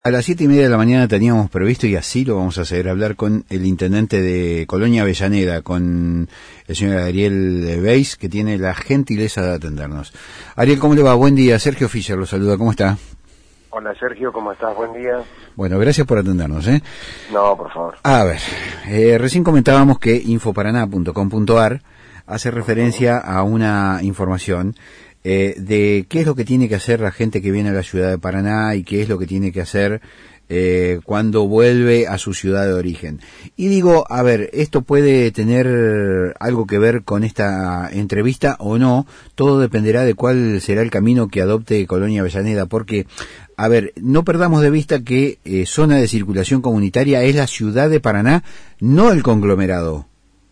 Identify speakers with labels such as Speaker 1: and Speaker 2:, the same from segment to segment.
Speaker 1: A las 7:30 de la mañana teníamos previsto, y así lo vamos a hacer, hablar con el intendente de Colonia Avellaneda, con el señor Ariel Beis, que tiene la gentileza de atendernos. Ariel, ¿cómo le va? Buen día. Sergio Fischer lo saluda. ¿Cómo está?
Speaker 2: Hola Sergio, ¿cómo estás? Buen día.
Speaker 1: Bueno, gracias por atendernos, ¿eh?
Speaker 2: No, por favor.
Speaker 1: A ver, recién comentábamos que infoparaná.com.ar hace referencia a una información de qué es lo que tiene que hacer la gente que viene a la ciudad de Paraná y qué es lo que tiene que hacer cuando vuelve a su ciudad de origen. Y digo, a ver, esto puede tener algo que ver con esta entrevista o no, todo dependerá de cuál será el camino que adopte Colonia Avellaneda, porque, a ver, no perdamos de vista que zona de circulación comunitaria es la ciudad de Paraná, no el conglomerado.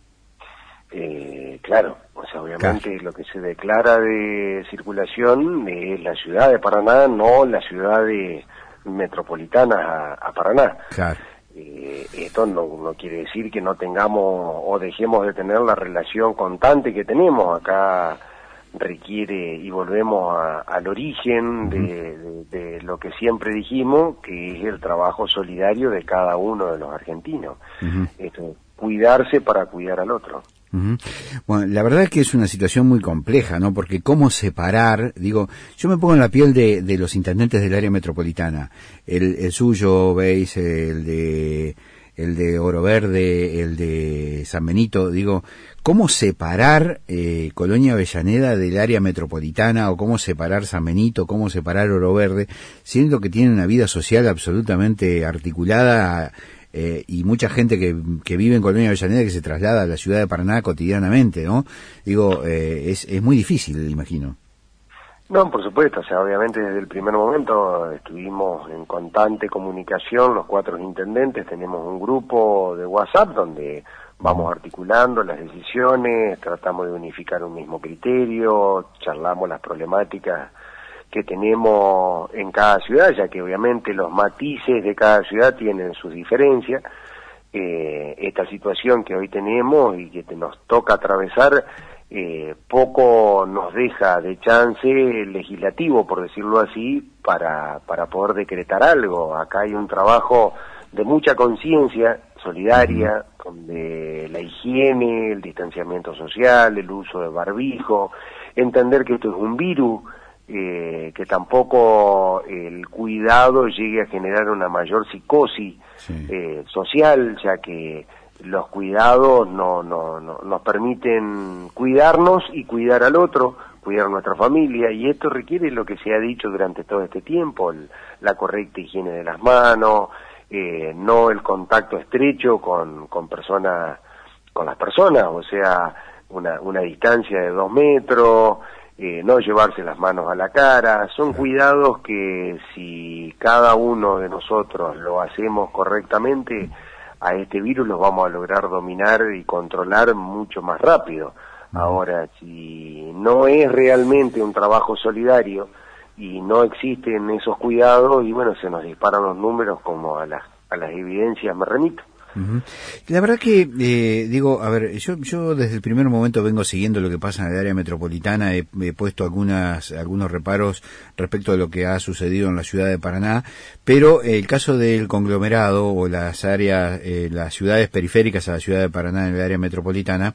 Speaker 2: Claro. O sea, obviamente lo que se declara de circulación es la ciudad de Paraná, no la ciudad metropolitana a Paraná.
Speaker 1: Claro.
Speaker 2: Esto no quiere decir que no tengamos o dejemos de tener la relación constante que tenemos. Acá requiere, y volvemos al origen de lo que siempre dijimos, que es el trabajo solidario de cada uno de los argentinos. Esto, cuidarse para cuidar al otro.
Speaker 1: Bueno, la verdad es que es una situación muy compleja, ¿no? Porque cómo separar, digo, yo me pongo en la piel de los intendentes del área metropolitana, el suyo, veis, el de Oro Verde, el de San Benito, digo, ¿cómo separar Colonia Avellaneda del área metropolitana, o cómo separar San Benito, cómo separar Oro Verde, siendo que tienen una vida social absolutamente articulada, y mucha gente que vive en Colonia Avellaneda que se traslada a la ciudad de Paraná cotidianamente, ¿no? Digo, es muy difícil, imagino.
Speaker 2: No, por supuesto, o sea, obviamente desde el primer momento estuvimos en constante comunicación, los cuatro intendentes, tenemos un grupo de WhatsApp donde vamos articulando las decisiones, tratamos de unificar un mismo criterio, charlamos las problemáticas que tenemos en cada ciudad, ya que obviamente los matices de cada ciudad tienen sus diferencias. Esta situación que hoy tenemos y que nos toca atravesar, poco nos deja de chance legislativo, por decirlo así, para poder decretar algo. Acá hay un trabajo de mucha conciencia solidaria, donde la higiene, el distanciamiento social, el uso de barbijo, entender que esto es un virus, que tampoco el cuidado llegue a generar una mayor psicosis social, ya que los cuidados nos permiten cuidarnos y cuidar al otro, cuidar nuestra familia, y esto requiere lo que se ha dicho durante todo este tiempo, la correcta higiene de las manos, no el contacto estrecho con las personas, o sea, una distancia de 2 metros, no llevarse las manos a la cara. Son cuidados que si cada uno de nosotros lo hacemos correctamente, a este virus los vamos a lograr dominar y controlar mucho más rápido. Ahora, si no es realmente un trabajo solidario y no existen esos cuidados, y bueno, se nos disparan los números, como a las evidencias me remito.
Speaker 1: La verdad que, digo, a ver, yo desde el primer momento vengo siguiendo lo que pasa en el área metropolitana, he puesto algunos reparos respecto de lo que ha sucedido en la ciudad de Paraná, pero el caso del conglomerado o las áreas, las ciudades periféricas a la ciudad de Paraná en el área metropolitana,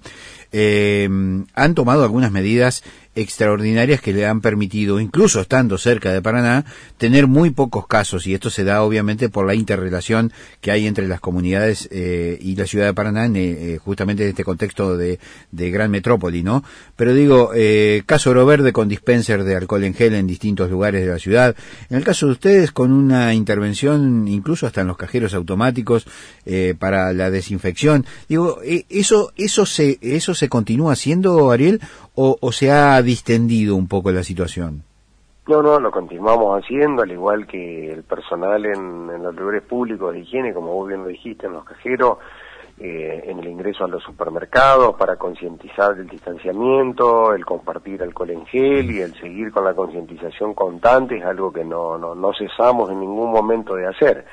Speaker 1: han tomado algunas medidas extraordinarias que le han permitido, incluso estando cerca de Paraná, tener muy pocos casos, y esto se da obviamente por la interrelación que hay entre las comunidades y la ciudad de Paraná, justamente en este contexto de gran metrópoli, ¿no? Pero digo, caso Oro Verde con dispenser de alcohol en gel en distintos lugares de la ciudad, en el caso de ustedes con una intervención incluso hasta en los cajeros automáticos para la desinfección, digo, ¿eso se continúa haciendo, Ariel, o se ha distendido un poco la situación?
Speaker 2: No, lo continuamos haciendo, al igual que el personal en los lugares públicos de higiene, como vos bien lo dijiste, en los cajeros, en el ingreso a los supermercados, para concientizar del distanciamiento, el compartir alcohol en gel y el seguir con la concientización constante, es algo que no cesamos en ningún momento de hacer.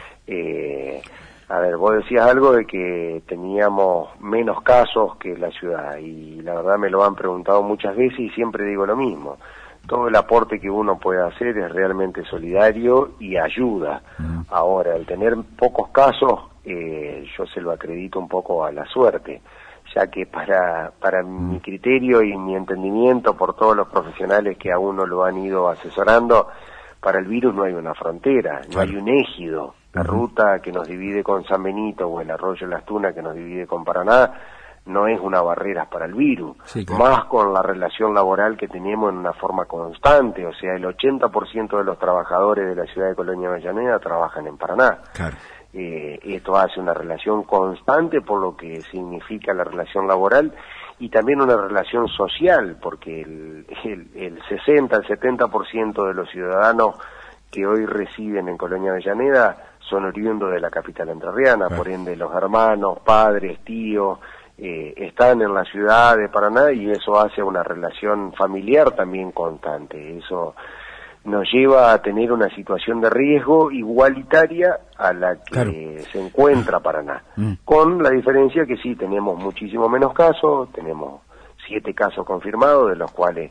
Speaker 2: A ver, vos decías algo de que teníamos menos casos que la ciudad, y la verdad me lo han preguntado muchas veces y siempre digo lo mismo. todo el aporte que uno puede hacer es realmente solidario y ayuda. Ahora, al tener pocos casos, yo se lo acredito un poco a la suerte, ya que para mi criterio y mi entendimiento por todos los profesionales que a uno lo han ido asesorando, para el virus no hay una frontera, no hay un égido. La ruta que nos divide con San Benito o el arroyo Las Tunas que nos divide con Paraná no es una barrera para el virus, más con la relación laboral que tenemos en una forma constante, o sea, el 80% de los trabajadores de la ciudad de Colonia Avellaneda trabajan en Paraná. Claro. Esto hace una relación constante por lo que significa la relación laboral y también una relación social, porque el 60, el 70% de los ciudadanos que hoy residen en Colonia Avellaneda son oriundos de la capital entrerriana, por ende los hermanos, padres, tíos, están en la ciudad de Paraná y eso hace una relación familiar también constante. Eso nos lleva a tener una situación de riesgo igualitaria a la que se encuentra Paraná, con la diferencia que sí tenemos muchísimo menos casos, tenemos 7 casos confirmados, de los cuales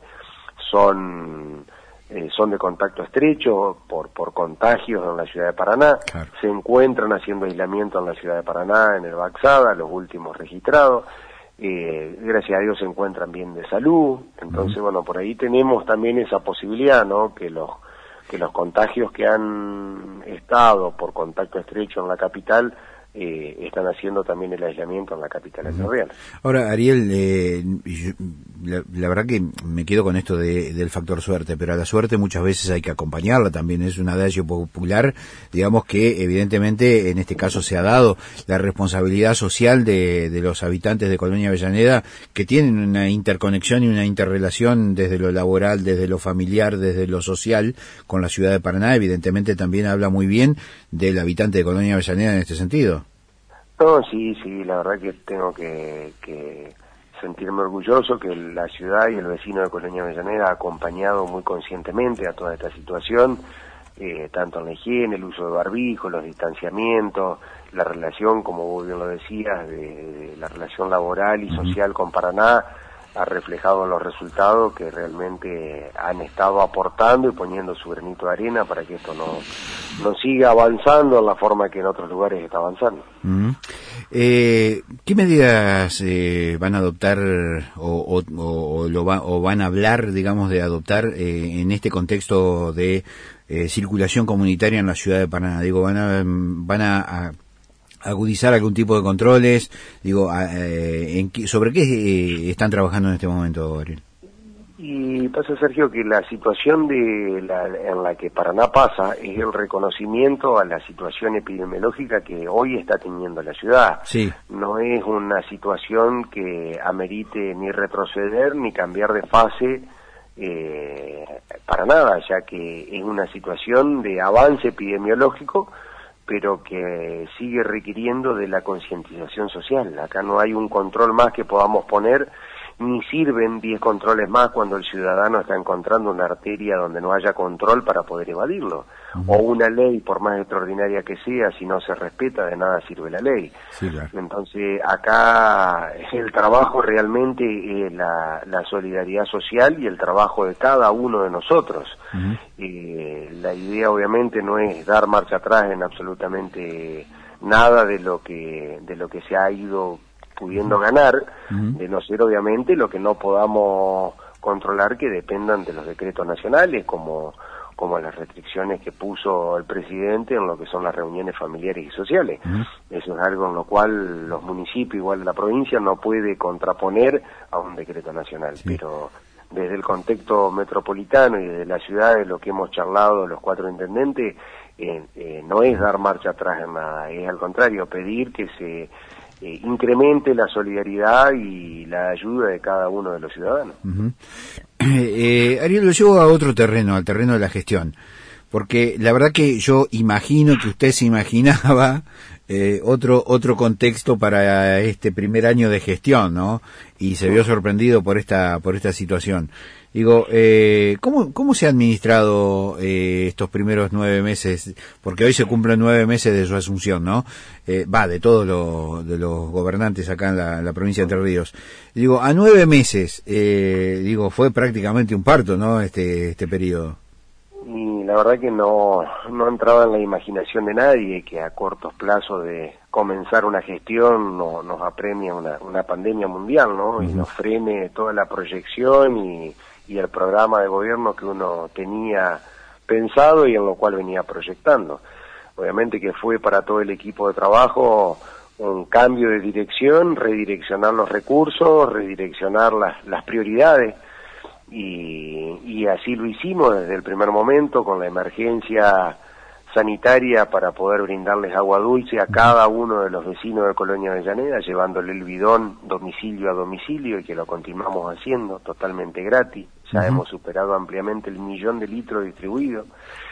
Speaker 2: son de contacto estrecho por contagios en la ciudad de Paraná, se encuentran haciendo aislamiento en la ciudad de Paraná, en el Baxada, los últimos registrados, gracias a Dios se encuentran bien de salud, entonces bueno, por ahí tenemos también esa posibilidad, ¿no? Que los contagios que han estado por contacto estrecho en la capital están haciendo también el aislamiento en la capital entrerriana.
Speaker 1: Ahora, Ariel, la verdad que me quedo con esto del factor suerte, pero a la suerte muchas veces hay que acompañarla también, es un adagio popular, digamos que evidentemente en este caso se ha dado la responsabilidad social de los habitantes de Colonia Avellaneda, que tienen una interconexión y una interrelación desde lo laboral, desde lo familiar, desde lo social con la ciudad de Paraná, evidentemente también habla muy bien del habitante de Colonia Avellaneda en este sentido.
Speaker 2: No, sí, la verdad que tengo que sentirme orgulloso que la ciudad y el vecino de Colonia Avellaneda ha acompañado muy conscientemente a toda esta situación, tanto en la higiene, el uso de barbijo, los distanciamientos, la relación, como vos bien lo decías, de la relación laboral y social con Paraná, ha reflejado en los resultados que realmente han estado aportando y poniendo su granito de arena para que esto no siga avanzando en la forma que en otros lugares está avanzando.
Speaker 1: ¿Qué medidas van a adoptar o van a hablar, digamos, de adoptar en este contexto de circulación comunitaria en la ciudad de Paraná? Digo, van a agudizar algún tipo de controles, digo, ¿sobre qué están trabajando en este momento, Ariel?
Speaker 2: Y pasa, Sergio, que la situación en la que Paraná pasa es el reconocimiento a la situación epidemiológica que hoy está teniendo la ciudad. Sí. No es una situación que amerite ni retroceder ni cambiar de fase para nada, ya que es una situación de avance epidemiológico, pero que sigue requiriendo de la concientización social. Acá no hay un control más que podamos poner, ni sirven 10 controles más cuando el ciudadano está encontrando una arteria donde no haya control para poder evadirlo. O una ley, por más extraordinaria que sea, si no se respeta, de nada sirve la ley. Sí, claro. Entonces, acá el trabajo realmente es la solidaridad social y el trabajo de cada uno de nosotros. La idea, obviamente, no es dar marcha atrás en absolutamente nada de lo que se ha ido pudiendo ganar, de no ser obviamente lo que no podamos controlar, que dependan de los decretos nacionales, como las restricciones que puso el presidente en lo que son las reuniones familiares y sociales. Eso es algo en lo cual los municipios, igual la provincia, no puede contraponer a un decreto nacional, pero desde el contexto metropolitano y desde la ciudad, de lo que hemos charlado los 4 intendentes, no es dar marcha atrás en nada, es al contrario, pedir que se incremente la solidaridad y la ayuda de cada uno de los ciudadanos.
Speaker 1: Ariel, lo llevo a otro terreno, al terreno de la gestión, porque la verdad que yo imagino que usted se imaginaba otro contexto para este primer año de gestión, ¿no? Y se vio sorprendido por esta situación. Digo, ¿cómo se ha administrado estos primeros 9 meses? Porque hoy se cumplen 9 meses de su asunción, ¿no? De todos de los gobernantes acá en la provincia de Entre Ríos. Digo, a 9 meses, fue prácticamente un parto, ¿no? Este periodo.
Speaker 2: Y la verdad que no entraba en la imaginación de nadie que a cortos plazos de comenzar una gestión nos apremia una pandemia mundial, ¿no? Y nos frene toda la proyección y el programa de gobierno que uno tenía pensado y en lo cual venía proyectando. Obviamente que fue para todo el equipo de trabajo un cambio de dirección, redireccionar los recursos, redireccionar las prioridades, y así lo hicimos desde el primer momento con la emergencia sanitaria para poder brindarles agua dulce a cada uno de los vecinos de Colonia Avellaneda, llevándole el bidón domicilio a domicilio, y que lo continuamos haciendo totalmente gratis. Ya hemos superado ampliamente el 1.000.000 de litros distribuidos.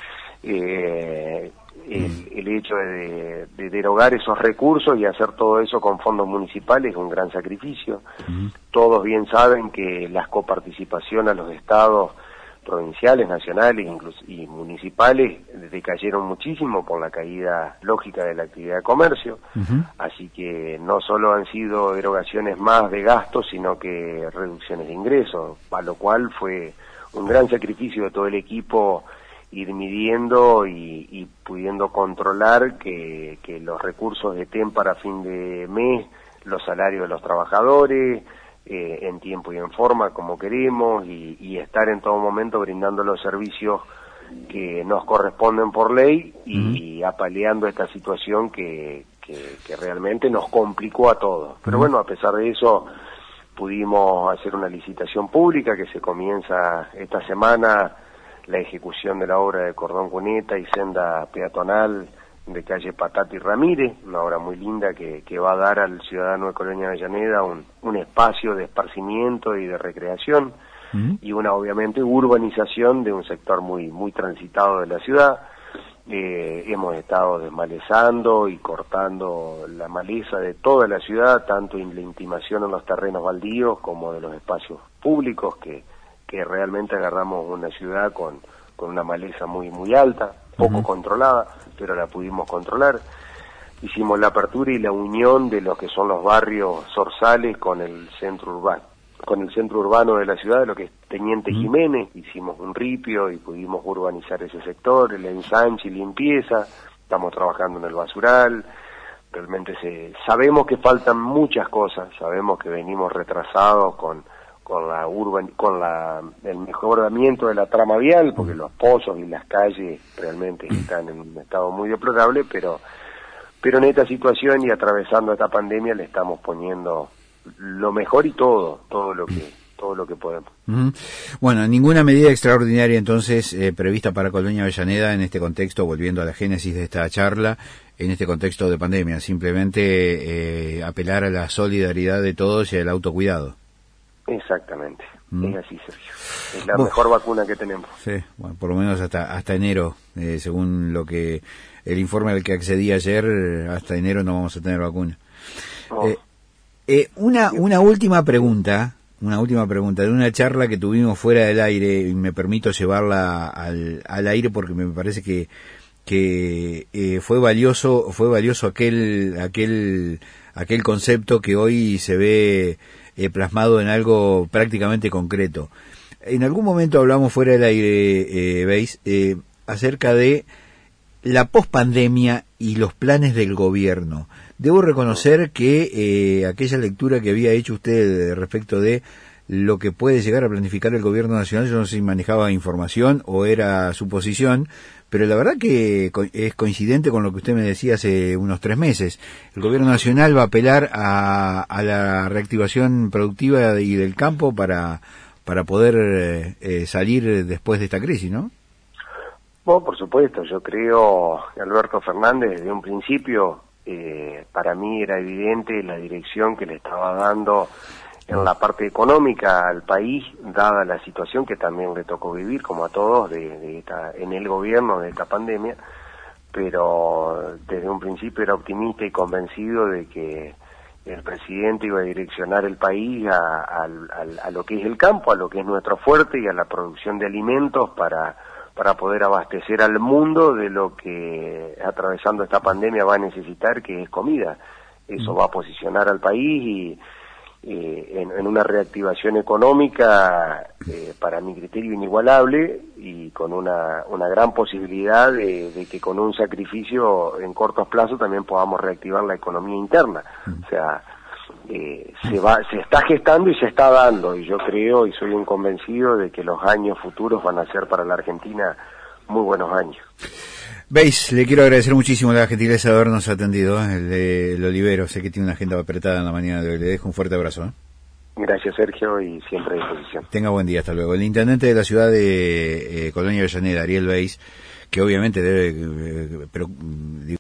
Speaker 2: El hecho de derogar esos recursos y hacer todo eso con fondos municipales es un gran sacrificio. Todos bien saben que las coparticipación a los estados provinciales, nacionales y municipales decayeron muchísimo por la caída lógica de la actividad de comercio, así que no solo han sido derogaciones más de gastos, sino que reducciones de ingresos, a lo cual fue un gran sacrificio de todo el equipo ir midiendo y pudiendo controlar que los recursos estén para fin de mes, los salarios de los trabajadores, en tiempo y en forma como queremos, y estar en todo momento brindando los servicios que nos corresponden por ley y apaleando esta situación que realmente nos complicó a todos. Pero bueno, a pesar de eso pudimos hacer una licitación pública que se comienza esta semana, la ejecución de la obra de cordón cuneta y senda peatonal de calle Patati Ramírez, una obra muy linda que va a dar al ciudadano de Colonia Avellaneda un espacio de esparcimiento y de recreación, y una obviamente urbanización de un sector muy transitado de la ciudad. Hemos estado desmalezando y cortando la maleza de toda la ciudad, tanto en la intimación en los terrenos baldíos como de los espacios públicos, que realmente agarramos una ciudad con una maleza muy alta, poco controlada, pero la pudimos controlar. Hicimos la apertura y la unión de lo que son los barrios zorzales con el centro urbano de la ciudad, de lo que es Teniente Jiménez. Hicimos un ripio y pudimos urbanizar ese sector, el ensanche y limpieza. Estamos trabajando en el basural. Realmente sabemos que faltan muchas cosas, sabemos que venimos retrasados con el mejoramiento de la trama vial, porque los pozos y las calles realmente están en un estado muy deplorable, pero en esta situación y atravesando esta pandemia le estamos poniendo lo mejor y todo lo que podemos.
Speaker 1: Bueno, ninguna medida extraordinaria entonces prevista para Colonia Avellaneda en este contexto, volviendo a la génesis de esta charla, en este contexto de pandemia, simplemente apelar a la solidaridad de todos y al autocuidado.
Speaker 2: Exactamente, es así, Sergio. Es la mejor vacuna que tenemos.
Speaker 1: Sí, bueno, por lo menos hasta enero, según lo que el informe al que accedí ayer, hasta enero no vamos a tener vacuna. Una última pregunta de una charla que tuvimos fuera del aire, y me permito llevarla al aire porque me parece que fue valioso aquel concepto que hoy se ve plasmado en algo prácticamente concreto. En algún momento hablamos fuera del aire, ¿veis? Acerca de la pospandemia y los planes del gobierno. Debo reconocer que aquella lectura que había hecho usted respecto de lo que puede llegar a planificar el gobierno nacional, yo no sé si manejaba información o era suposición, pero la verdad que es coincidente con lo que usted me decía hace unos 3 meses. El gobierno nacional va a apelar a la reactivación productiva y del campo para poder salir después de esta crisis, ¿no?
Speaker 2: Bueno, por supuesto, yo creo que Alberto Fernández desde un principio, para mí era evidente la dirección que le estaba dando en la parte económica al país, dada la situación que también le tocó vivir, como a todos, en el gobierno de esta pandemia, pero desde un principio era optimista y convencido de que el presidente iba a direccionar el país a lo que es el campo, a lo que es nuestro fuerte y a la producción de alimentos para poder abastecer al mundo de lo que atravesando esta pandemia va a necesitar, que es comida. Eso va a posicionar al país en una reactivación económica, para mi criterio, inigualable, y con una gran posibilidad de que con un sacrificio en cortos plazos también podamos reactivar la economía interna. O sea, se está gestando y se está dando, y yo creo y soy un convencido de que los años futuros van a ser para la Argentina muy buenos años.
Speaker 1: Veis, le quiero agradecer muchísimo la gentileza de habernos atendido, el Olivero. Sé que tiene una agenda apretada en la mañana de hoy. Le dejo un fuerte abrazo.
Speaker 2: Gracias, Sergio, y siempre a disposición.
Speaker 1: Tenga buen día, hasta luego. El intendente de la ciudad de Colonia Avellaneda, Ariel Veis, que obviamente debe...